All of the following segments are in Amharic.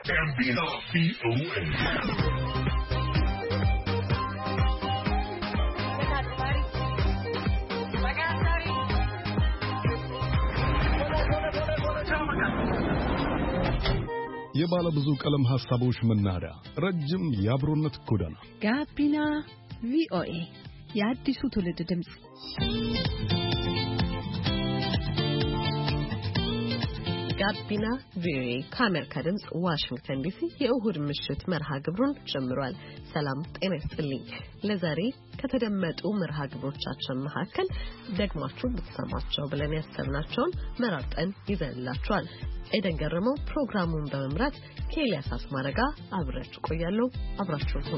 Gambino VOA. የባለ ብዙ ቀለም ሐሳቦች መናኸሪያ ረጅም የአብሮነት ጎዳና ጋቢና ቪኦኤ የአዲሱ ትውልድ ድምጽ። ጋቢና ቪኦኤ ከአሜሪካ ድምጽ ዋሽንግተን ዲሲ የእሁድ ምሽት መርሃ ግብሩን ጀምሯል። ሰላም ጤና ይስጥልኝ። ለዛሬ ከተደመጡ መርሃ ግብሮቻችን መካከል ደግማችሁ ብትሰማቸው ብለን ያሰብናቸውን መራርጠን ይዘንላችኋል። ኤደን ገረመው ፕሮግራሙን በመምራት ከኤልያስ አስማረ ጋር አብራችሁ ቆያለሁ። አብራችሁ ሁኑ።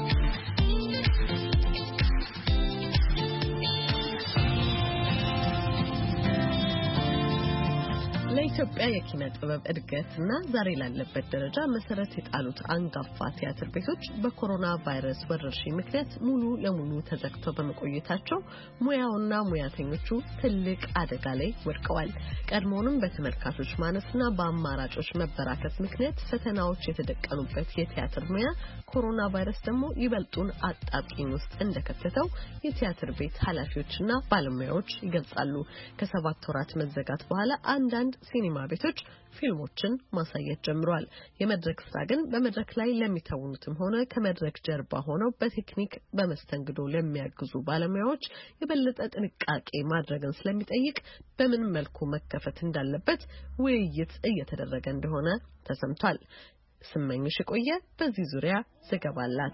ለኢትዮጵያ የኪነ ጥበብ እድገትና ዛሬ ላለበት ደረጃ መሰረት የጣሉት አንጋፋ ቲያትር ቤቶች በኮሮና ቫይረስ ወረርሽኝ ምክንያት ሙሉ ለሙሉ ተዘግተው በመቆየታቸው ሙያውና ሙያተኞቹ ትልቅ አደጋ ላይ ወድቀዋል። ቀድሞውንም በተመልካቾች ማነስና በአማራጮች መበራከት ምክንያት ፈተናዎች የተደቀኑበት የቲያትር ሙያ ኮሮና ቫይረስ ደግሞ ይበልጡን አጣብቂኝ ውስጥ እንደከተተው የቲያትር ቤት ኃላፊዎችና ባለሙያዎች ይገልጻሉ። ከ7 ወራት መዘጋት በኋላ አንዳንድ ሲኒማ ቤቶች ፊልሞችን ማሳየት ጀምረዋል። የመድረክ ስራ ግን በመድረክ ላይ ለሚተውኑትም ሆነ ከመድረክ ጀርባ ሆነው በቴክኒክ በመስተንግዶ ለሚያግዙ ባለሙያዎች የበለጠ ጥንቃቄ ማድረግን ስለሚጠይቅ በምን መልኩ መከፈት እንዳለበት ውይይት እየተደረገ እንደሆነ ተሰምቷል። ስመኝሽ ቆየ በዚህ ዙሪያ ዘገባ አላት።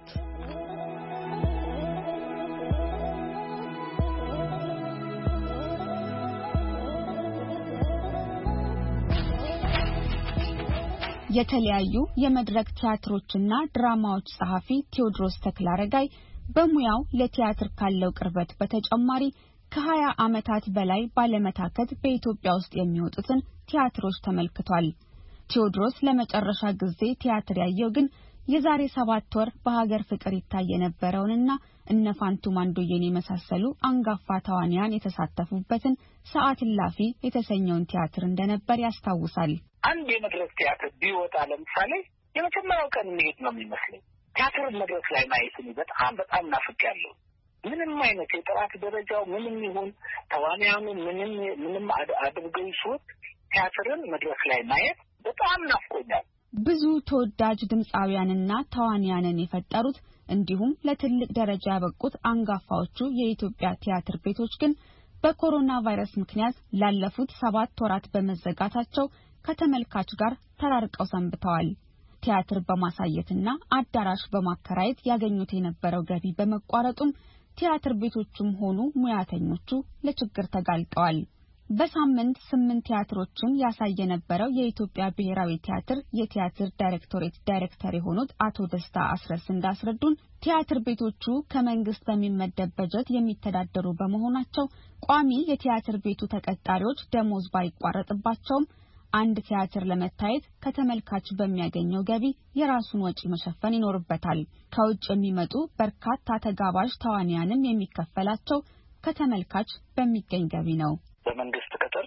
የተለያዩ የመድረክ ቲያትሮችና ድራማዎች ጸሐፊ ቴዎድሮስ ተክለአረጋይ በሙያው ለቲያትር ካለው ቅርበት በተጨማሪ ከ20 ዓመታት በላይ ባለመታከት በኢትዮጵያ ውስጥ የሚወጡትን ቲያትሮች ተመልክቷል። ቴዎድሮስ ለመጨረሻ ጊዜ ቲያትር ያየው ግን የዛሬ 7 ወር በሀገር ፍቅር ይታይ የነበረውንና እነ ፋንቱ ማንዶዬን የመሳሰሉ አንጋፋ ተዋንያን የተሳተፉበትን ሰዓት እላፊ የተሰኘውን ቲያትር እንደነበር ያስታውሳል። አንድ የመድረክ ቲያትር ቢወጣ ለምሳሌ የመጀመሪያው ቀን መሄድ ነው የሚመስለኝ። ቲያትር መድረክ ላይ ማየት በጣም ናፍቄያለሁ። ምንም አይነት የጥራት ደረጃው ምንም ይሁን ተዋንያኑ ምንም አድርገው ይሹት ቲያትርን መድረክ ላይ ማየት በጣም ናፍቆኛል። ብዙ ተወዳጅ ድምጻውያንና ተዋንያንን የፈጠሩት እንዲሁም ለትልቅ ደረጃ ያበቁት አንጋፋዎቹ የኢትዮጵያ ቲያትር ቤቶች ግን በኮሮና ቫይረስ ምክንያት ላለፉት 7 ወራት በመዘጋታቸው ከተመልካች ጋር ተራርቀው ሰንብተዋል። ቲያትር በማሳየትና አዳራሽ በማከራየት ያገኙት የነበረው ገቢ በመቋረጡም ቲያትር ቤቶቹም ሆኑ ሙያተኞቹ ለችግር ተጋልጠዋል። በሳምንት 8 ቲያትሮችን ያሳየ የነበረው የኢትዮጵያ ብሔራዊ ቲያትር የቲያትር ዳይሬክቶሬት ዳይሬክተር የሆኑት አቶ ደስታ አስረስ እንዳስረዱን ቲያትር ቤቶቹ ከመንግስት በሚመደብ በጀት የሚተዳደሩ በመሆናቸው ቋሚ የቲያትር ቤቱ ተቀጣሪዎች ደሞዝ ባይቋረጥባቸውም አንድ ቲያትር ለመታየት ከተመልካች በሚያገኘው ገቢ የራሱን ወጪ መሸፈን ይኖርበታል። ከውጭ የሚመጡ በርካታ ተጋባዥ ተዋንያንም የሚከፈላቸው ከተመልካች በሚገኝ ገቢ ነው። በመንግስት ቅጥር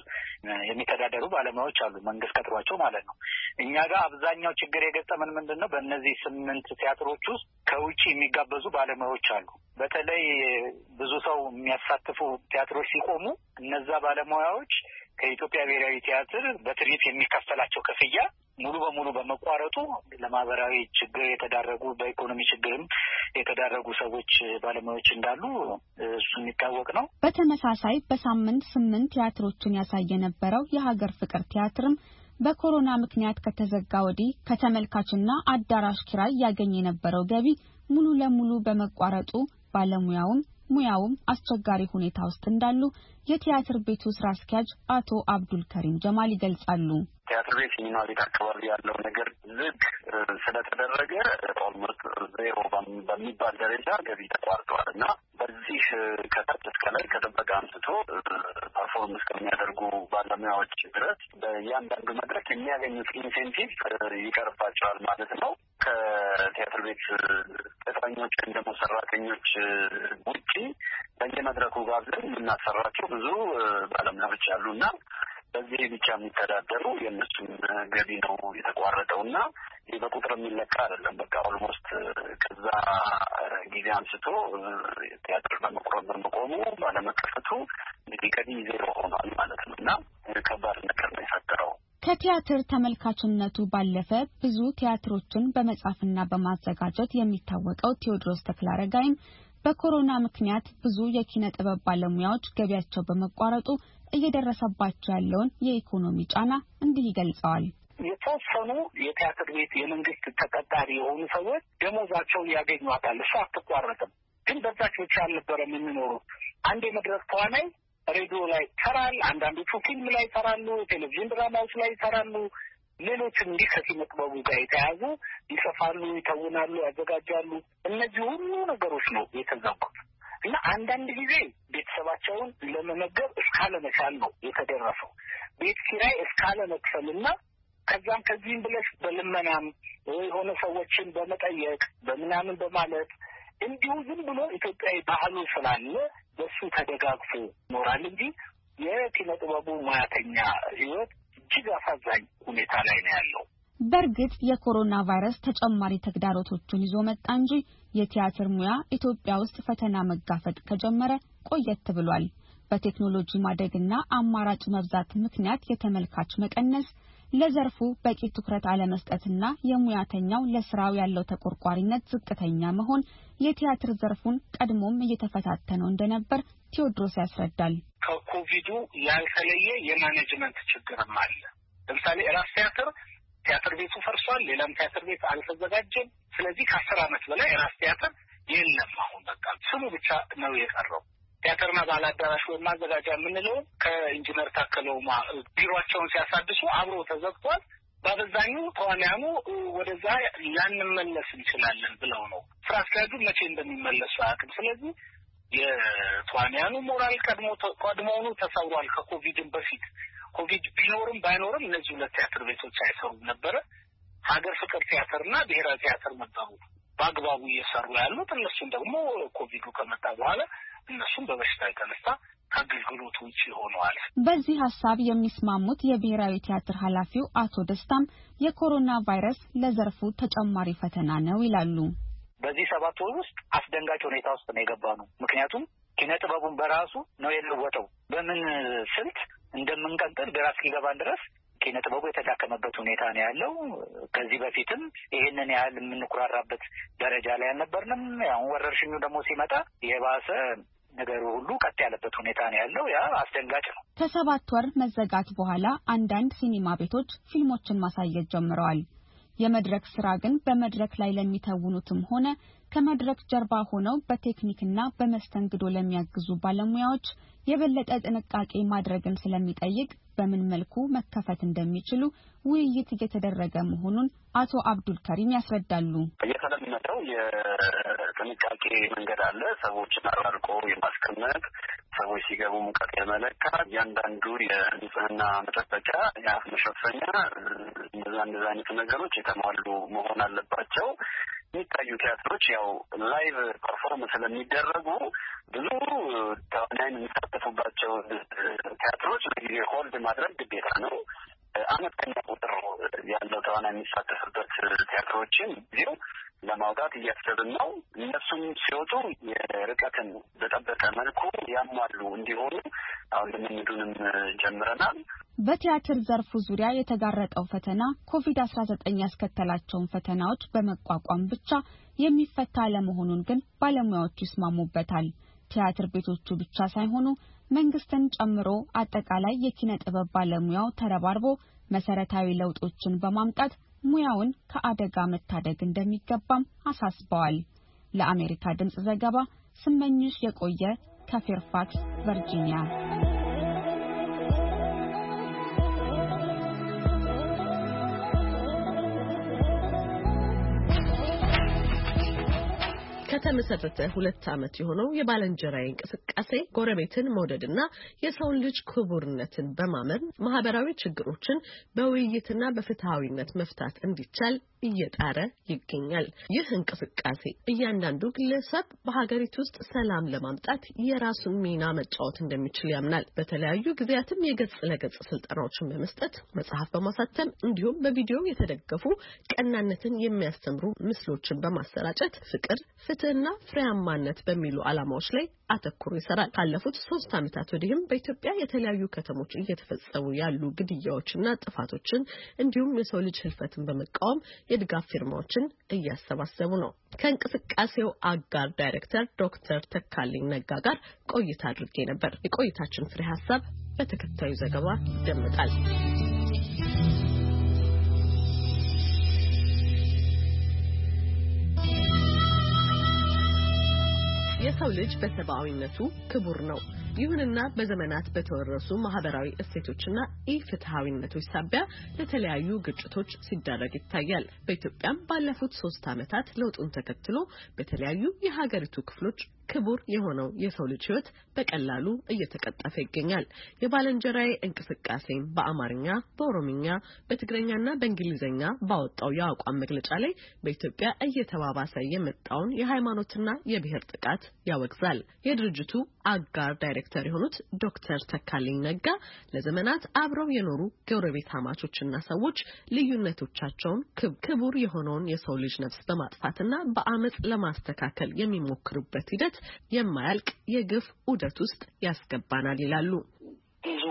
የሚተዳደሩ ባለሙያዎች አሉ፣ መንግስት ቀጥሯቸው ማለት ነው። እኛ ጋር አብዛኛው ችግር የገጠመን ምንድነው? በእነዚህ 8 ቲያትሮች ውስጥ ከውጪ የሚጋበዙ ባለሙያዎች አሉ። በተለይ ብዙ ሰው የሚያሳትፉ ቲያትሮች ሲቆሙ እነዛ ባለሙያዎች ከኢትዮጵያ ብሔራዊ ቲያትር በትርኢት የሚከፈላቸው ክፍያ ሙሉ በሙሉ በመቋረጡ ለማህበራዊ ችግር የተዳረጉ በኢኮኖሚ ችግርም የተዳረጉ ሰዎች ባለሙያዎች እንዳሉ እሱ የሚታወቅ ነው። በተመሳሳይ በሳምንት 8 ቲያትሮችን ያሳየ የነበረው የሀገር ፍቅር ቲያትርም በኮሮና ምክንያት ከተዘጋ ወዲህ ከተመልካችና አዳራሽ ኪራይ ያገኘ የነበረው ገቢ ሙሉ ለሙሉ በመቋረጡ ባለሙያውም ሙያውም አስቸጋሪ ሁኔታ ውስጥ እንዳሉ የቲያትር ቤቱ ስራ አስኪያጅ አቶ አብዱል ከሪም ጀማል ይገልጻሉ። ቲያትር ቤት ሲኒማ ቤት አካባቢ ያለው ነገር ዝግ ስለተደረገ ኦልሞስት ዜሮ በሚባል ደረጃ ገቢ ተቋርጧል እና በዚህ ከታች እስከ ላይ ከጥበቃ አንስቶ ፐርፎርም እስከሚያደርጉ ባለሙያዎች ድረስ በእያንዳንዱ መድረክ የሚያገኙት ኢንሴንቲቭ ይቀርባቸዋል ማለት ነው። ከቲያትር ቤት ተጠቃሚዎች ወይም ደግሞ ሰራተኞች ውጪ በየመድረኩ ጋብዘን የምናሰራቸው ብዙ ባለሙያዎች አሉና በዚህ ብቻ የሚተዳደሩ የእነሱን ገቢ ነው የተቋረጠውና በቁጥር የሚለካ አይደለም። በቃ ኦልሞስት ከዛ ጊዜ አንስቶ ቲያትር በመቆሙ ባለመከፈቱ እንግዲህ ከዚህ ዜሮ ሆኗል ማለት ነው እና ከባድ ነገር ነው የፈጠረው። ከቲያትር ተመልካችነቱ ባለፈ ብዙ ቲያትሮችን በመጻፍና በማዘጋጀት የሚታወቀው ቴዎድሮስ ተክለአረጋይም በኮሮና ምክንያት ብዙ የኪነ ጥበብ ባለሙያዎች ገቢያቸው በመቋረጡ እየደረሰባቸው ያለውን የኢኮኖሚ ጫና እንዲህ ይገልጸዋል። የተወሰኑ የቲያትር ቤት የመንግስት ተቀጣሪ የሆኑ ሰዎች ደሞዛቸውን ያገኟታል። እሱ አትቋረጥም። ግን በዛች ብቻ አልነበረም የሚኖሩት። አንድ የመድረክ ተዋናይ ሬዲዮ ላይ ይሰራል፣ አንዳንዶቹ ፊልም ላይ ይሰራሉ፣ ቴሌቪዥን ድራማዎች ላይ ይሰራሉ። ሌሎችም እንዲህ ከኪነ ጥበቡ ጋር የተያዙ ይሰፋሉ፣ ይተውናሉ፣ ያዘጋጃሉ። እነዚህ ሁሉ ነገሮች ነው የተዘጉት እና አንዳንድ ጊዜ ቤተሰባቸውን ለመመገብ እስካለመቻል ነው የተደረሰው። ቤት ኪራይ እስካለመክፈልና ከዛም ከዚህም ብለሽ በልመናም የሆነ ሰዎችን በመጠየቅ በምናምን በማለት እንዲሁ ዝም ብሎ ኢትዮጵያዊ ባህሉ ስላለ በሱ ተደጋግፎ ይኖራል እንጂ የኪነ ጥበቡ ሙያተኛ ህይወት እጅግ አሳዛኝ ሁኔታ ላይ ነው ያለው። በእርግጥ የኮሮና ቫይረስ ተጨማሪ ተግዳሮቶችን ይዞ መጣ እንጂ የቲያትር ሙያ ኢትዮጵያ ውስጥ ፈተና መጋፈጥ ከጀመረ ቆየት ብሏል። በቴክኖሎጂ ማደግና አማራጭ መብዛት ምክንያት የተመልካች መቀነስ፣ ለዘርፉ በቂ ትኩረት አለመስጠትና የሙያተኛው ለስራው ያለው ተቆርቋሪነት ዝቅተኛ መሆን የቲያትር ዘርፉን ቀድሞም እየተፈታተነው እንደነበር ቴዎድሮስ ያስረዳል። ከኮቪዱ ያልተለየ የማኔጅመንት ችግርም አለ። ለምሳሌ ራስ ቲያትር ቤቱ ፈርሷል። ሌላም ቲያትር ቤት አልተዘጋጀም። ስለዚህ ከ10 ዓመት በላይ ራስ ቲያትር የለም። አሁን በቃ ስሙ ብቻ ነው የቀረው። ቲያትርና ባህል አዳራሽ ወይም ማዘጋጃ የምንለው ከኢንጂነር ታከለውማ ቢሮአቸውን ሲያሳድሱ አብሮ ተዘግቷል። በአብዛኙ ተዋንያኑ ወደዛ ላንመለስ እንችላለን ብለው ነው። ስራ አስኪያጁ መቼ እንደሚመለሱ አያውቅም። ስለዚህ የተዋንያኑ ሞራል ቀድሞውኑ ተሰውሯል። ከኮቪድም በፊት ኮቪድ ቢኖርም ባይኖርም እነዚህ ሁለት ቲያትር ቤቶች አይሰሩም ነበረ። ሀገር ፍቅር ቲያትርና ብሔራዊ ቲያትር ነበሩ በአግባቡ እየሰሩ ያሉት። እነሱም ደግሞ ኮቪዱ ከመጣ በኋላ እነሱም በበሽታ የተነሳ ከአገልግሎት ውጭ ሆነዋል። በዚህ ሀሳብ የሚስማሙት የብሔራዊ ቲያትር ኃላፊው አቶ ደስታም የኮሮና ቫይረስ ለዘርፉ ተጨማሪ ፈተና ነው ይላሉ። በዚህ 7 ወር ውስጥ አስደንጋጭ ሁኔታ ውስጥ ነው የገባነው። ምክንያቱም ኪነ ጥበቡን በራሱ ነው የለወጠው። በምን ስልት እንደምንቀጥል ግራ እስኪገባን ድረስ ኪነ ጥበቡ የተዳከመበት ሁኔታ ነው ያለው። ከዚህ በፊትም ይሄንን ያህል የምንኩራራበት ደረጃ ላይ አልነበርንም። አሁን ወረርሽኙ ደግሞ ሲመጣ የባሰ ነገሩ ሁሉ ቀጥ ያለበት ሁኔታ ነው ያለው። ያ አስደንጋጭ ነው። ከ7 ወር መዘጋት በኋላ አንዳንድ ሲኒማ ቤቶች ፊልሞችን ማሳየት ጀምረዋል። የመድረክ ስራ ግን በመድረክ ላይ ለሚተውኑትም ሆነ ከመድረክ ጀርባ ሆነው በቴክኒክና በመስተንግዶ ለሚያግዙ ባለሙያዎች የበለጠ ጥንቃቄ ማድረግን ስለሚጠይቅ በምን መልኩ መከፈት እንደሚችሉ ውይይት እየተደረገ መሆኑን አቶ አብዱል ከሪም ያስረዳሉ። የተለመደው የጥንቃቄ መንገድ አለ። ሰዎችን አራርቆ የማስቀመጥ፣ ሰዎች ሲገቡ ሙቀት የመለካት፣ እያንዳንዱ የንጽህና መጠበቂያ፣ የአፍ መሸፈኛ፣ እንደዛ አይነት ነገሮች የተሟሉ መሆን አለባቸው። የሚታዩ ቲያትሮች ያው ላይቭ ፐርፎርም ስለሚደረጉ ብዙ ተዋናያን የሚሳተፉባቸው ቲያትሮች ለጊዜ ሆልድ ማድረግ ግዴታ ነው። አነስተኛ ቁጥር ያለው ተዋናይ የሚሳተፍበት ቲያትሮችን ጊዜው ለማውጣት እያሰብን ነው። እነሱም ሲወጡ የርቀትን በጠበቀ መልኩ ያሟሉ እንዲሆኑ አሁን ልምምዱንም ጀምረናል። በቲያትር ዘርፉ ዙሪያ የተጋረጠው ፈተና ኮቪድ-19 ያስከተላቸውን ፈተናዎች በመቋቋም ብቻ የሚፈታ አለመሆኑን ግን ባለሙያዎቹ ይስማሙበታል። ቲያትር ቤቶቹ ብቻ ሳይሆኑ መንግስትን ጨምሮ አጠቃላይ የኪነ ጥበብ ባለሙያው ተረባርቦ መሰረታዊ ለውጦችን በማምጣት ሙያውን ከአደጋ መታደግ እንደሚገባም አሳስበዋል። ለአሜሪካ ድምጽ ዘገባ ስመኝሽ የቆየ ከፌርፋክስ ቨርጂኒያ። ከተመሰረተ 2 ዓመት የሆነው የባልንጀራዬ እንቅስቃሴ ጎረቤትን መውደድና የሰው ልጅ ክቡርነትን በማመን ማህበራዊ ችግሮችን በውይይትና በፍትሃዊነት መፍታት እንዲቻል እየጣረ ይገኛል። ይህ እንቅስቃሴ እያንዳንዱ ግለሰብ በሀገሪቱ ውስጥ ሰላም ለማምጣት የራሱን ሚና መጫወት እንደሚችል ያምናል። በተለያዩ ጊዜያትም የገጽ ለገጽ ስልጠናዎችን በመስጠት መጽሐፍ በማሳተም እንዲሁም በቪዲዮ የተደገፉ ቀናነትን የሚያስተምሩ ምስሎችን በማሰራጨት ፍቅር፣ ፍትህና ፍሬያማነት በሚሉ ዓላማዎች ላይ አተኩሮ ይሰራል። ካለፉት 3 ዓመታት ወዲህም በኢትዮጵያ የተለያዩ ከተሞች እየተፈጸሙ ያሉ ግድያዎችና ጥፋቶችን እንዲሁም የሰው ልጅ ህልፈትን በመቃወም የድጋፍ ፊርማዎችን እያሰባሰቡ ነው። ከእንቅስቃሴው አጋር ዳይሬክተር ዶክተር ተካልኝ ነጋ ጋር ቆይታ አድርጌ ነበር። የቆይታችን ፍሬ ሐሳብ በተከታዩ ዘገባ ይደመጣል። የሰው ልጅ በሰብአዊነቱ ክቡር ነው። ይሁንና በዘመናት በተወረሱ ማህበራዊ እሴቶችና ኢፍትሃዊነቶች ሳቢያ ለተለያዩ ግጭቶች ሲዳረግ ይታያል። በኢትዮጵያም ባለፉት 3 ዓመታት ለውጡን ተከትሎ በተለያዩ የሀገሪቱ ክፍሎች ክቡር የሆነው የሰው ልጅ ህይወት በቀላሉ እየተቀጠፈ ይገኛል። የባልንጀራዬ እንቅስቃሴ በአማርኛ፣ በኦሮምኛ፣ በትግረኛና በእንግሊዘኛ ባወጣው የአቋም መግለጫ ላይ በኢትዮጵያ እየተባባሰ የመጣውን የሃይማኖትና የብሔር ጥቃት ያወግዛል። የድርጅቱ አጋር ዳይሬክተር የሆኑት ዶክተር ተካልኝ ነጋ ለዘመናት አብረው የኖሩ ጎረቤታማቾችና ሰዎች ልዩነቶቻቸውን ክቡር የሆነውን የሰው ልጅ ነፍስ በማጥፋትና በአመጽ ለማስተካከል የሚሞክሩበት ሂደት የማያልቅ የግፍ ዑደት ውስጥ ያስገባናል ይላሉ። ብዙ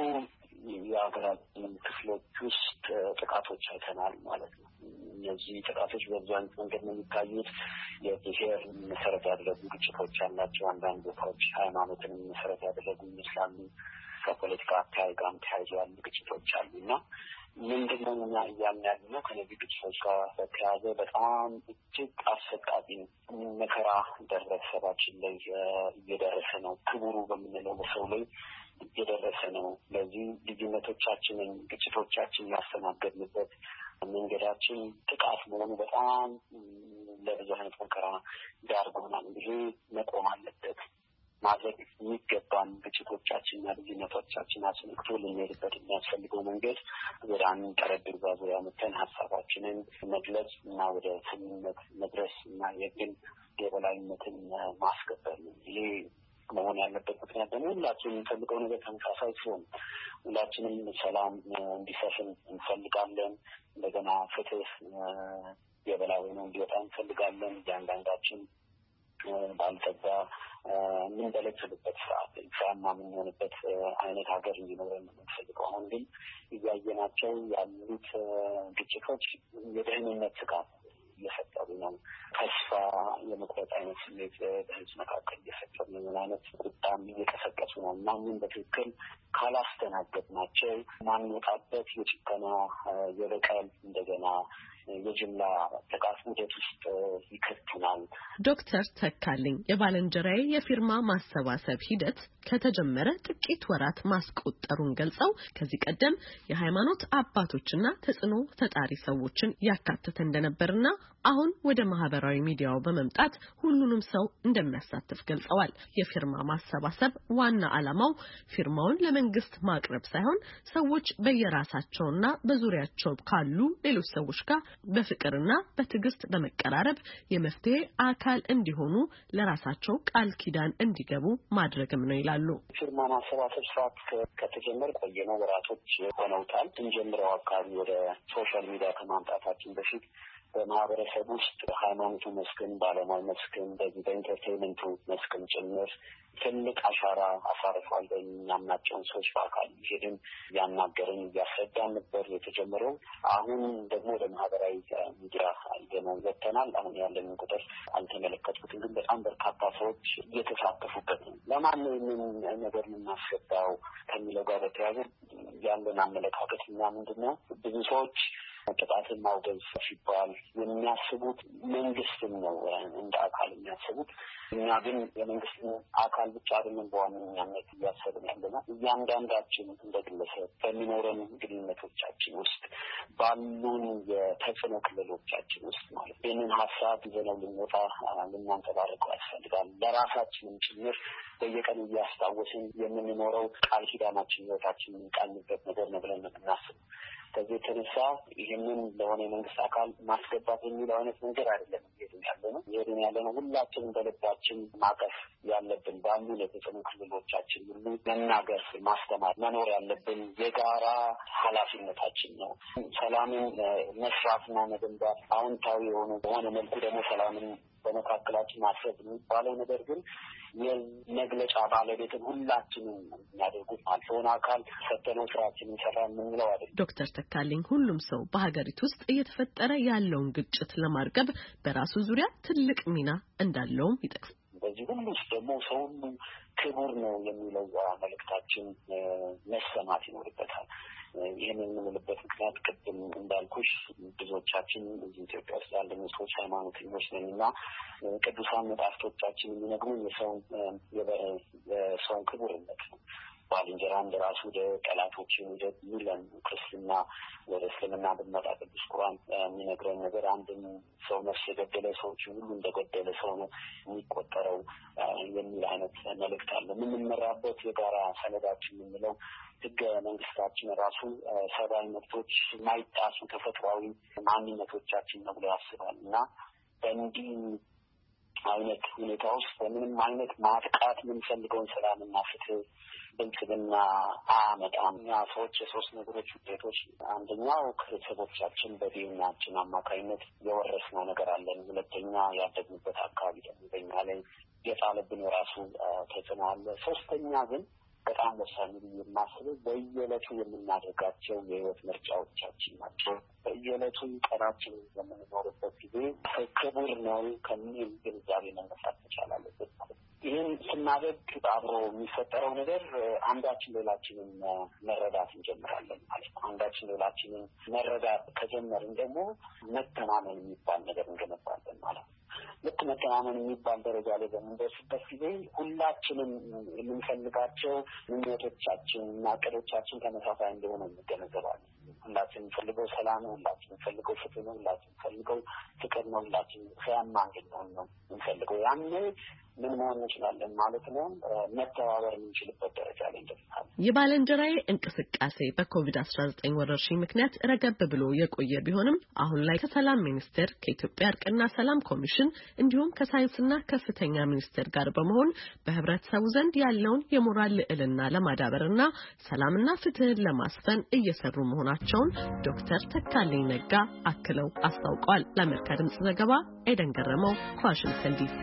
የሀገራችን ክፍሎች ውስጥ ጥቃቶች አይተናል ማለት ነው። እነዚህ ጥቃቶች በብዙ አይነት መንገድ ነው የሚታዩት። የብሔር መሰረት ያደረጉ ግጭቶች ያላቸው፣ አንዳንድ ቦታዎች ሃይማኖትን መሰረት ያደረጉ ይመስላሉ። ከፖለቲካ አካባቢ ጋር ተያይዞ ያሉ ግጭቶች አሉና ምንድነው እኛ እያልን ያለነው ከነዚህ ግጭቶች ጋር በተያያዘ በጣም እጅግ አሰቃቂ መከራ ደረሰባችን ላይ እየደረሰ ነው። ክቡሩ በምንለው በሰው ላይ እየደረሰ ነው። ለዚህ ልዩነቶቻችንን፣ ግጭቶቻችን ያስተናገድንበት መንገዳችን ጥቃት መሆኑ በጣም ለብዙ አይነት መከራ ዳርጎናል። ይሄ መቆም አለበት። ማድረግ የሚገባን ግጭቶቻችንና ልዩነቶቻችን አስመልክቶ ልንሄድበት የሚያስፈልገው መንገድ ወደ አንድ ጠረጴዛ ዙሪያ መተን ሀሳባችንን መግለጽ እና ወደ ስምምነት መድረስ እና የግል የበላይነትን ማስከበር ነው። ይሄ መሆን ያለበት ምክንያት ደግሞ ሁላችንም የምንፈልገው ነገር ተመሳሳይ ሲሆን ሁላችንም ሰላም እንዲሰፍን እንፈልጋለን። እንደገና ፍትህ የበላይ ሆኖ እንዲወጣ እንፈልጋለን። እያንዳንዳችን ባልተጋ የምንበለጽግበት ስርዓት ፍሬያማ የምንሆንበት አይነት ሀገር እንዲኖረን የምንፈልገው። አሁን ግን እያየናቸው ያሉት ግጭቶች የደህንነት ስጋት እየፈጠሩ ነው። ተስፋ የመቁረጥ አይነት ስሜት በህዝብ መካከል እየፈጠሩ ነው። ምን አይነት ቁጣም እየቀሰቀሱ ነው። ማንም በትክክል ካላስተናገድናቸው ማንወጣበት የጭከና የበቀል እንደገና የጅምላ ጥቃት ሂደት ውስጥ ይከቱናል። ዶክተር ተካልኝ የባልንጀራዬ የፊርማ ማሰባሰብ ሂደት ከተጀመረ ጥቂት ወራት ማስቆጠሩን ገልጸው ከዚህ ቀደም የሃይማኖት አባቶችና ተጽዕኖ ፈጣሪ ሰዎችን ያካተተ እንደነበርና አሁን ወደ ማህበራዊ ሚዲያው በመምጣት ሁሉንም ሰው እንደሚያሳትፍ ገልጸዋል። የፊርማ ማሰባሰብ ዋና ዓላማው ፊርማውን ለመንግስት ማቅረብ ሳይሆን ሰዎች በየራሳቸውና በዙሪያቸው ካሉ ሌሎች ሰዎች ጋር በፍቅርና በትዕግስት በመቀራረብ የመፍትሄ አካል እንዲሆኑ ለራሳቸው ቃል ኪዳን እንዲገቡ ማድረግም ነው ይላሉ። ፊርማ ማሰባሰብ ስርዓት ከተጀመረ ቆየነው ወራቶች ሆነውታል። እንጀምረው አካባቢ ወደ ሶሻል ሚዲያ ከማምጣታችን በፊት በማህበረሰብ ውስጥ ሃይማኖቱ መስክን፣ ባለሙያ መስክን፣ በዚህ በኢንተርቴይንመንቱ መስክን ጭምር ትልቅ አሻራ አሳርፏል። በእኛምናቸውን ሰዎች በአካል ሄድን ያናገርን እያስረዳን ነበር የተጀመረው። አሁን ደግሞ ወደ ማህበራዊ ሚዲያ ወጥተናል። አሁን ያለንን ቁጥር አልተመለከትኩትም፣ ግን በጣም በርካታ ሰዎች እየተሳተፉበት ነው። ለማን ነው ይህንን ነገር የምናስገባው ከሚለው ጋር በተያያዘ ያለን አመለካከት እኛ ምንድን ነው ብዙ ሰዎች ጥቃትን ማውገዝ ሲባል የሚያስቡት መንግስትን ነው እንደ አካል የሚያስቡት። እኛ ግን የመንግስት አካል ብቻ አይደለም በዋነኛነት እያሰብን ያለነው እያንዳንዳችን እንደ ግለሰብ በሚኖረን ግንኙነቶቻችን ውስጥ ባሉን የተጽዕኖ ክልሎቻችን ውስጥ ማለት ይህንን ሀሳብ ይዘነው ልንወጣ ልናንጸባርቀው ያስፈልጋል። ለራሳችንም ጭምር በየቀኑ እያስታወስን የምንኖረው ቃል ኪዳናችን ህይወታችን የምንቃኝበት ነገር ነው ብለን የምናስብ ከዚህ የተነሳ ይህንን ለሆነ የመንግስት አካል ማስገባት የሚለው አይነት መንገድ አይደለም እየሄድን ያለነው ሁላችንም በልባችን ማቀፍ ያለብን ባሉ የተጽዕኖ ክልሎቻችን ሁሉ መናገር ማስተማር መኖር ያለብን የጋራ ኃላፊነታችን ነው። ሰላምን መስራትና መገንባት አዎንታዊ የሆነ በሆነ መልኩ ደግሞ ሰላምን በመካከላችን ማስረጽ የሚባለው ነገር ግን የመግለጫ ባለቤትን ሁላችንም የሚያደርጉት ማለሆነ አካል ሰተነው ስራችን እንሰራ የምንለው አይደለም። ዶክተር ተካልኝ ሁሉም ሰው በሀገሪቱ ውስጥ እየተፈጠረ ያለውን ግጭት ለማርገብ በራሱ ዙሪያ ትልቅ ሚና እንዳለውም ይጠቅሳል። በዚህ ሁሉ ውስጥ ደግሞ ሰው ሁሉ ክቡር ነው የሚለው መልእክታችን መሰማት ይኖርበታል። ይህን የምንልበት ምክንያት ቅድም እንዳልኩሽ ብዙዎቻችን እዚህ ኢትዮጵያ ውስጥ ያለን ሰዎች ሃይማኖተኞች ነንና ቅዱሳን መጽሐፍቶቻችን የሚነግሩን የሰውን ክቡርነት ነው። ባልንጀራ እንደራሱ ጠላቶችን ውደድ ይላል። ክርስትና ወደ እስልምና ብንመጣ ቅዱስ ቁርአን የሚነግረን ነገር አንድም ሰው ነፍስ የገደለ ሰዎችን ሁሉ እንደገደለ ሰው ነው የሚቆጠረው የሚል አይነት መልእክት አለ። የምንመራበት የጋራ ሰነዳችን የምንለው ህገ መንግስታችን ራሱ ሰብአዊ መብቶች የማይጣሱ ተፈጥሯዊ ማንነቶቻችን ነው ብሎ ያስባል እና በእንዲህ አይነት ሁኔታ ውስጥ በምንም አይነት ማጥቃት የምንፈልገውን ሰላምና ፍትህ ብልጽግና አያመጣም። እኛ ሰዎች የሶስት ነገሮች ውጤቶች አንደኛው ከቤተሰቦቻችን በዲኤንኤያችን አማካኝነት የወረስነው ነገር አለን። ሁለተኛ ያደግንበት አካባቢ ደግሞ በእኛ ላይ የጣለብን የራሱ ተጽዕኖ አለ። ሶስተኛ ግን በጣም ወሳኝ የማስበው በየዕለቱ የምናደርጋቸው የህይወት ምርጫዎቻችን ናቸው። በየዕለቱ ቀናችን የምንኖርበት ጊዜ ክቡር ነው ከሚል ግንዛቤ መነሳት መቻል አለበት ማለት ነው። ይህን ስናደርግ አብሮ የሚፈጠረው ነገር አንዳችን ሌላችንን መረዳት እንጀምራለን ማለት ነው። አንዳችን ሌላችንን መረዳት ከጀመርን ደግሞ መተማመን የሚባል ነገር እንገነባለን ማለት ነው። ልክ መተማመን የሚባል ደረጃ ላይ በምንደርስበት ጊዜ ሁላችንም የምንፈልጋቸው ምኞቶቻችን እና እቅዶቻችን ተመሳሳይ እንደሆነ እንገነዘባለን። ሁላችን የምንፈልገው ሰላም ነው፣ ሁላችን የምንፈልገው ፍትህ ነው፣ ሁላችን የምንፈልገው ፍቅር ነው፣ ሁላችን ፍሬያማ እንድንሆን ነው የምንፈልገው። ያኔ ምን መሆን እንችላለን ማለት ነው? መተባበር የምንችልበት ደረጃ ላይ እንደርሳለን። የባልንጀራዬ እንቅስቃሴ በኮቪድ-19 ወረርሽኝ ምክንያት ረገብ ብሎ የቆየ ቢሆንም አሁን ላይ ከሰላም ሚኒስቴር ከኢትዮጵያ እርቅና ሰላም ኮሚሽን እንዲሁም ከሳይንስና ከፍተኛ ሚኒስቴር ጋር በመሆን በህብረተሰቡ ዘንድ ያለውን የሞራል ልዕልና ለማዳበርና ሰላምና ፍትህን ለማስፈን እየሰሩ መሆናቸውን ዶክተር ተካልኝ ነጋ አክለው አስታውቀዋል። ለአሜሪካ ድምጽ ዘገባ ኤደን ገረመው ከዋሽንግተን ዲሲ።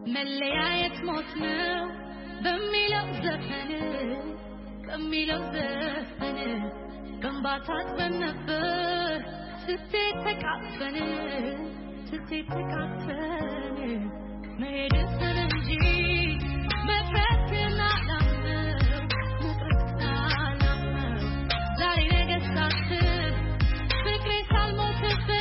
መለያየት ሞት ነው በሚለው ዘፈን ገንባታት በነበር ስትተቃፈን መሄድን እንጂ መፍረትና ዛሬ ነገስታት ፍቅሬ ሳልሞትበት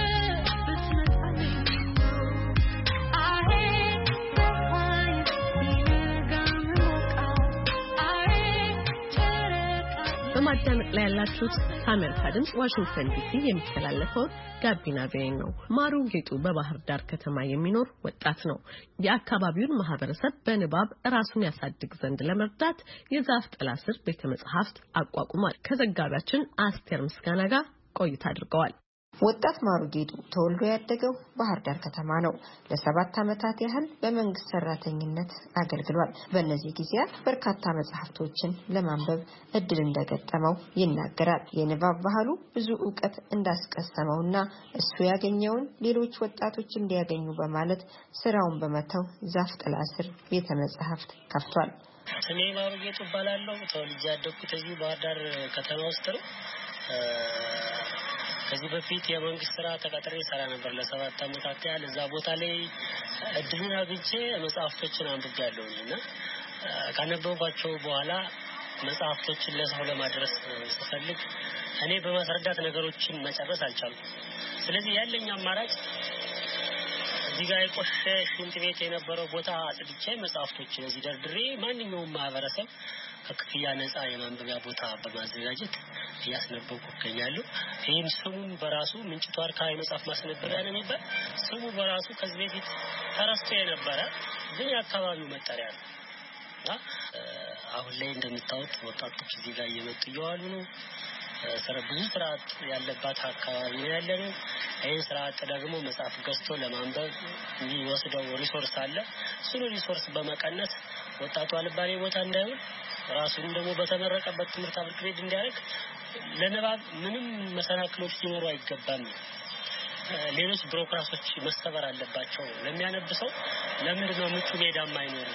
በማዳመጥ ላይ ያላችሁት ከአሜሪካ ድምጽ ዋሽንግተን ዲሲ የሚተላለፈው ጋቢና ቪኦኤ ነው። ማሩ ጌጡ በባህር ዳር ከተማ የሚኖር ወጣት ነው። የአካባቢውን ማህበረሰብ በንባብ ራሱን ያሳድግ ዘንድ ለመርዳት የዛፍ ጥላ ስር ቤተ መጻሕፍት አቋቁሟል። ከዘጋቢያችን አስቴር ምስጋና ጋር ቆይታ አድርገዋል። ወጣት ማሩ ጌጡ ተወልዶ ያደገው ባህር ዳር ከተማ ነው። ለ7 ዓመታት ያህል በመንግስት ሰራተኝነት አገልግሏል። በእነዚህ ጊዜያት በርካታ መጽሐፍቶችን ለማንበብ እድል እንደገጠመው ይናገራል። የንባብ ባህሉ ብዙ ዕውቀት እንዳስቀሰመውና እሱ ያገኘውን ሌሎች ወጣቶች እንዲያገኙ በማለት ስራውን በመተው ዛፍ ጥላ ስር ቤተ መጻሕፍት ከፍቷል። ስሜ ማሩ ጌጡ እባላለሁ። ተወልጄ ያደግኩት እዚህ ባህር ዳር ከተማ ውስጥ ነው። ከዚህ በፊት የመንግስት ስራ ተቀጥሬ ሰራ ነበር ለ7 ዓመታት ያህል። እዛ ቦታ ላይ እድሉን አግኝቼ መጽሐፍቶችን አንብቤያለሁና ካነበብኳቸው በኋላ መጽሐፍቶችን ለሰው ለማድረስ ስፈልግ እኔ በማስረዳት ነገሮችን መጨረስ አልቻልኩም። ስለዚህ ያለኝ አማራጭ እዚህ ጋር የቆሸሸ ሽንት ቤት የነበረው ቦታ አጽድቼ መጽሐፍቶችን እዚህ ደርድሬ ማንኛውም ማህበረሰብ ከክፍያ ነፃ የማንበቢያ ቦታ በማዘጋጀት እያስነበብኩ እገኛለሁ። ይህም ስሙን በራሱ ምንጭቱ አርካዊ መጽሐፍ ማስነበቢያ ነው የሚባል ስሙ በራሱ ከዚህ በፊት ተረስቶ የነበረ ግን የአካባቢው መጠሪያ ነው። አሁን ላይ እንደምታዩት ወጣቶች እዚህ ጋር እየመጡ እየዋሉ ነው። ብዙ ስርዓት ያለባት አካባቢ ነው ያለነው። ይህን ስርዓት ደግሞ መጽሐፍ ገዝቶ ለማንበብ የሚወስደው ሪሶርስ አለ። እሱን ሪሶርስ በመቀነስ ወጣቱ አልባሌ ቦታ እንዳይውል ራሱን ደግሞ በተመረቀበት ትምህርት አብቅሬድ እንዲያደርግ ለንባብ ምንም መሰናክሎች ሊኖሩ አይገባም። ሌሎች ቢሮክራሲዎች መሰበር አለባቸው። ለሚያነብሰው ለምንድነው ምቹ ሜዳ የማይኖር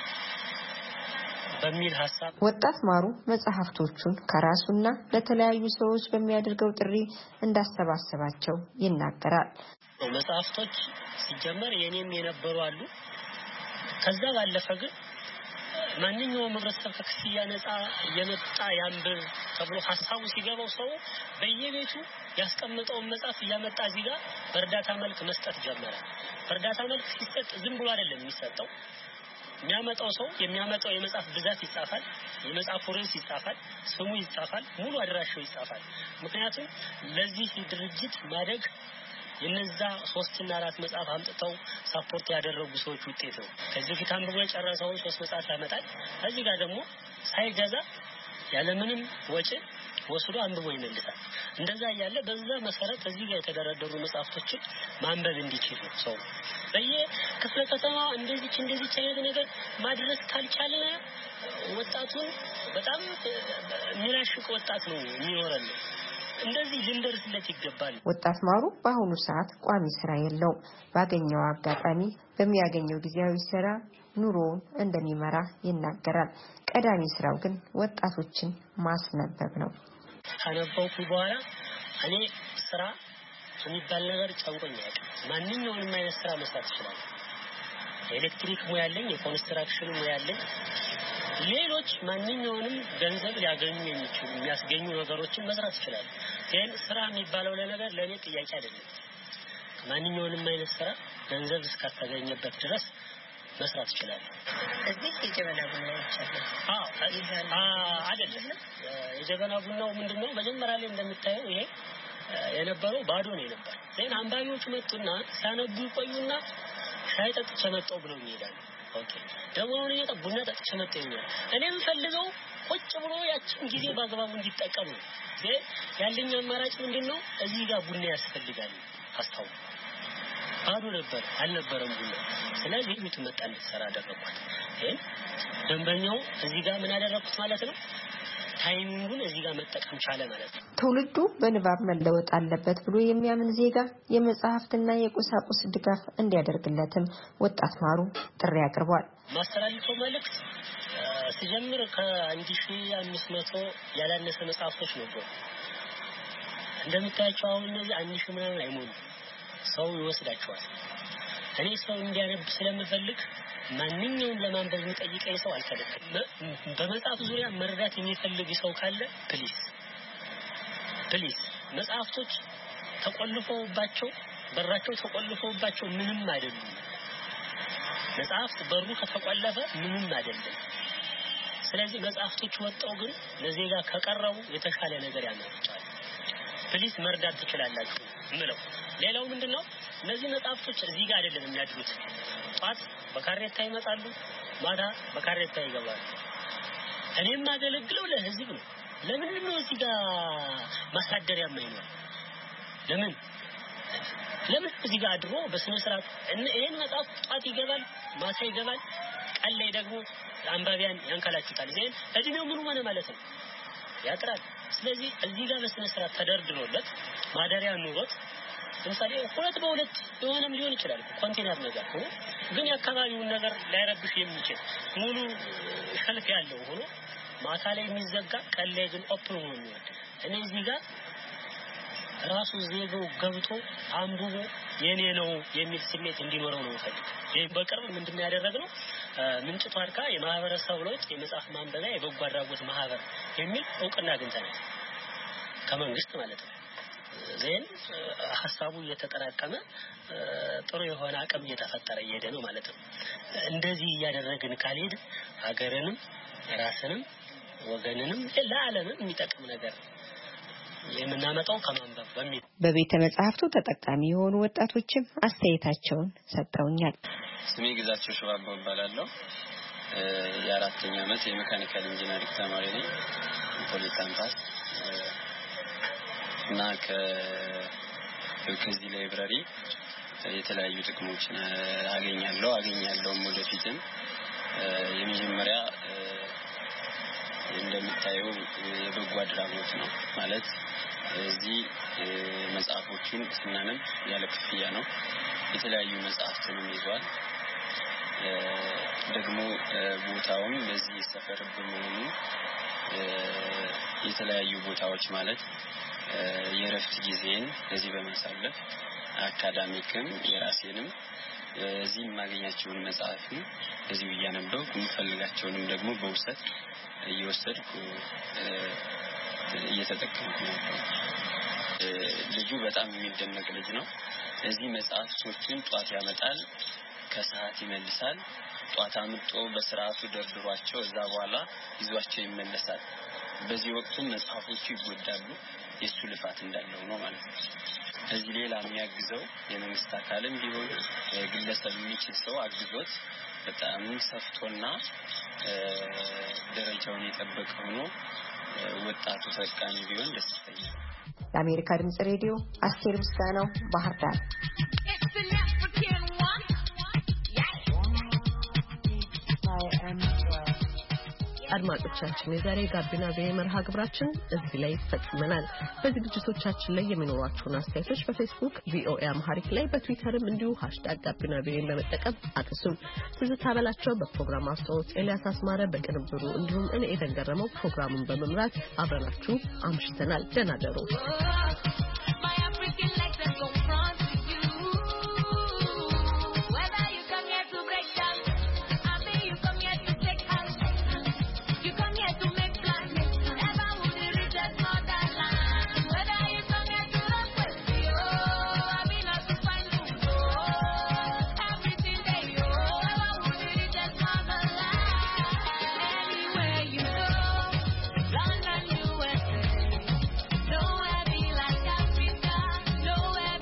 በሚል ሐሳብ ወጣት ማሩ መጽሐፍቶቹን ከራሱና ለተለያዩ ሰዎች በሚያደርገው ጥሪ እንዳሰባሰባቸው ይናገራል። መጽሐፍቶች ሲጀመር የኔም የነበሩ አሉ። ከዛ ባለፈ ግን ማንኛውም ህብረተሰብ ከክፍያ ነፃ የመጣ ያንብብ ተብሎ ሐሳቡ ሲገባው ሰው በየቤቱ ያስቀመጠውን መጽሐፍ እያመጣ እዚህ ጋር በእርዳታ መልክ መስጠት ጀመረ። በእርዳታ መልክ ሲሰጥ ዝም ብሎ አይደለም የሚሰጠው። የሚያመጣው ሰው የሚያመጣው የመጽሐፍ ብዛት ይጻፋል፣ የመጽሐፉ ርዕስ ይጻፋል፣ ስሙ ይጻፋል፣ ሙሉ አድራሻው ይጻፋል። ምክንያቱም ለዚህ ድርጅት ማደግ የነዛ 3 እና 4 መጽሐፍ አምጥተው ሰፖርት ያደረጉ ሰዎች ውጤት ነው። ከዚህ ፊት አንብቦ የጨረሰው 3 መጽሐፍ ያመጣል። እዚህ ጋር ደግሞ ሳይገዛ ያለምንም ወጪ ወስዶ አንብቦ ይመልሳል። እንደዛ ያለ በዛ መሰረት እዚህ ጋር የተደረደሩ መጽሐፍቶችን ማንበብ እንዲችል ነው ሰው በየክፍለ ከተማ እንደዚህ አይነት ነገር ማድረስ ካልቻለ ወጣቱን በጣም ሚራሽቅ ወጣት ነው የሚኖረን። እንደዚህ ልንደርስለት ይገባል። ወጣት ማሩ በአሁኑ ሰዓት ቋሚ ስራ የለውም። ባገኘው አጋጣሚ በሚያገኘው ጊዜያዊ ስራ ኑሮውን እንደሚመራ ይናገራል። ቀዳሚ ስራው ግን ወጣቶችን ማስነበብ ነው። ካነበብኩ በኋላ እኔ ስራ የሚባል ነገር ጨንቆኛል። ማንኛውንም አይነት ስራ መስራት ይችላል። ኤሌክትሪክ ሙያ አለኝ፣ የኮንስትራክሽን ሙያ አለኝ። ሌሎች ማንኛውንም ገንዘብ ሊያገኙ የሚችሉ የሚያስገኙ ነገሮችን መስራት ይችላል። ግን ስራ የሚባለው ነገር ለኔ ጥያቄ አይደለም። ማንኛውንም አይነት ስራ ገንዘብ እስካተገኘበት ድረስ መስራት ይችላል። እዚህ የጀበና ቡና ይቻላል። አይደለም የጀበና ቡናው ምንድነው? መጀመሪያ ላይ እንደምታየው ይሄ የነበረው ባዶ ነው የነበረው። ግን አንባቢዎች መጡና ሲያነቡ ቆዩና ሻይ ጠጥቼ መጣሁ ብለው ይሄዳሉ። ኦኬ ደግሞ ነው ቡና ጠጥቼ መጣሁ ይላል። እኔም ፈልገው ቁጭ ብሎ ያችን ጊዜ ባግባቡ እንዲጠቀሙ ግን ያለኝ አማራጭ ምንድነው? እዚህ ጋር ቡና ያስፈልጋል። አስተው ባዶ ነበር አልነበረም ቡና። ስለዚህ ቤቱ መጣ እንድትሰራ አደረኳት። ግን ደንበኛው እዚህ ጋር ምን አደረኩት ማለት ነው? ታይሚንጉን እዚህ ጋር መጠቀም ቻለ ማለት ነው። ትውልዱ በንባብ መለወጥ አለበት ብሎ የሚያምን ዜጋ የመጽሐፍትና የቁሳቁስ ድጋፍ እንዲያደርግለትም ወጣት ማሩ ጥሪ አቅርቧል። ማስተላለፈው መልእክት ሲጀምር ከ1500 ያላነሰ መጽሐፎች ነበሩ። እንደምታያቸው አሁን እነዚህ 1000 ምናምን አይሞሉ ሰው ይወስዳቸዋል። እኔ ሰው እንዲያነብ ስለምፈልግ ማንኛውም ለማንበብ የሚጠይቀኝ ሰው አልፈልግም። በመጽሐፍ ዙሪያ መረዳት የሚፈልግ ሰው ካለ ፕሊዝ መጽሐፍቶች ተቆልፈውባቸው በራቸው ተቆልፈውባቸው ምንም አይደሉም። መጽሐፍት በሩ ከተቆለፈ ምንም አይደለም። ስለዚህ መጽሐፍቶች ወጣው ግን ለዜጋ ከቀረቡ የተሻለ ነገር ያመጣል። ፕሊዝ መርዳት ትችላላችሁ ምለው። ሌላው ምንድነው እነዚህ መጽሐፍቶች እዚህ ጋር አይደለም የሚያድሩት። ጧት በካሬታ ይመጣሉ፣ ማታ በካሬታ ይገባሉ። እኔም ማገለግለው ለህዝብ ነው። ለምን ነው እዚህ ጋር ማሳደሪያ የማይኖር? ለምን እዚህ ጋር አድሮ በስነ ስርዓት ይሄን መጽሐፍ ጧት ይገባል፣ ማታ ይገባል፣ ቀን ላይ ደግሞ አንባቢያን ያንከላችታል። ዜን እድሜው ምን ሆነ ማለት ነው ያጥራል። ስለዚህ እዚህ ጋር በስነ ስርዓት ተደርድሮለት ማደሪያ ኑሮት ለምሳሌ ሁለት በሁለት የሆነም ሊሆን ይችላል ኮንቴነር ነገር ሆኖ ግን የአካባቢውን ነገር ላይረብሽ የሚችል ሙሉ ሸልፍ ያለው ሆኖ ማታ ላይ የሚዘጋ ቀን ላይ ግን ኦፕን ሆኖ ነው። እኔ እዚህ ጋር ራሱ ዜጋው ገብቶ አንብቦ የኔ ነው የሚል ስሜት እንዲኖረው ነው ፈልግ። ይሄ በቅርብ ምንድነው ያደረግነው? ምንጭ ፓርካ የማህበረሰብ ለውጥ የመጽሐፍ ማንበቢያ የበጎ አድራጎት ማህበር የሚል እውቅና አግኝተናል ከመንግስት ማለት ነው። ዜን ሐሳቡ እየተጠራቀመ ጥሩ የሆነ አቅም እየተፈጠረ እየሄደ ነው ማለት ነው። እንደዚህ እያደረግን ካልሄድ ሀገርንም ራስንም ወገንንም ለዓለምም የሚጠቅም ነገር የምናመጣው ከማንበብ በሚል በቤተ መጻሕፍቱ ተጠቃሚ የሆኑ ወጣቶችም አስተያየታቸውን ሰጥተውኛል። ስሜ ግዛቸው ሽባባው እባላለሁ። የ4ኛ ዓመት የሜካኒካል ኢንጂነሪንግ ተማሪ ነኝ። ፖሊታንታስ እና ከዚህ ላይብራሪ የተለያዩ ጥቅሞችን አገኛለሁ ወደፊትም። የመጀመሪያ እንደምታየው የበጎ አድራጎት ነው ማለት እዚህ መጽሐፎችን ስናነብ ያለ ክፍያ ነው። የተለያዩ መጽሐፍትን ይዟል። ደግሞ ቦታውም በዚህ ሰፈር በመሆኑ የተለያዩ ቦታዎች ማለት የረፍት ጊዜን እዚህ በማሳለፍ አካዳሚክም የራሴንም እዚህ ማግኛቸውን መጽሐፍን እዚህ እያነበብኩ የምፈልጋቸውንም ደግሞ በውሰት እየወሰድኩ እየተጠቀምኩ ነው። ልጁ በጣም የሚደነቅ ልጅ ነው። እዚህ መጽሐፍቶችን ጧት ያመጣል፣ ከሰዓት ይመልሳል። ጧት አምጥቶ በስርዓቱ ደርድሯቸው እዛ በኋላ ይዟቸው ይመለሳል። በዚህ ወቅት መጽሐፎቹ ይጎዳሉ። የሱ ልፋት እንዳለው ነው ማለት ነው። እዚህ ሌላ የሚያግዘው የመንግስት አካልም ቢሆን ግለሰብ የሚችል ሰው አግዞት በጣም ሰፍቶና ደረጃውን የጠበቀ ሆኖ ወጣቱ ተጠቃሚ ቢሆን ደስ ይላል። ለአሜሪካ ድምጽ ሬዲዮ አስቴር ምስጋናው ባህር ዳር። አድማጮቻችን የዛሬ ጋቢና በመርሃ ግብራችን እዚህ ላይ ተፈጽመናል። በዝግጅቶቻችን ላይ የሚኖሯችሁን አስተያየቶች በፌስቡክ ቪኦኤ አምሃሪክ ላይ በትዊተርም እንዲሁ #ጋቢናቤን በመጠቀም አጥሱም። ትዝታ በላቸው በፕሮግራም አስተዋወቅ፣ ኤልያስ አስማረ በቅንብሩ እንዲሁም እኔ ኤደን ገረመው ፕሮግራሙን በመምራት አብረናችሁ አምሽተናል። ደህና ደሩ። Nowhere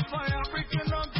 fire, breaking up.